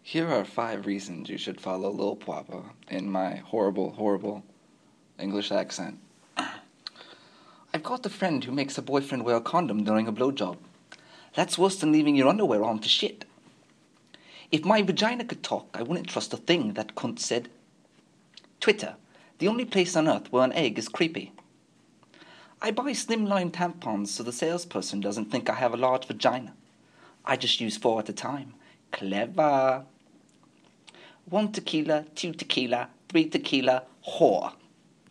Here are 5 reasons you should follow Lil Papa in my horrible, horrible English accent. I've got a friend who makes her boyfriend wear a condom during a blowjob. That's worse than leaving your underwear on to shit. If my vagina could talk, I wouldn't trust a thing that cunt said. Twitter, the only place on earth where an egg is creepy. I buy slimline tampons so the salesperson doesn't think I have a large vagina. I just use 4 at a time. Clever. 1 tequila, 2 tequila, 3 tequila, whore.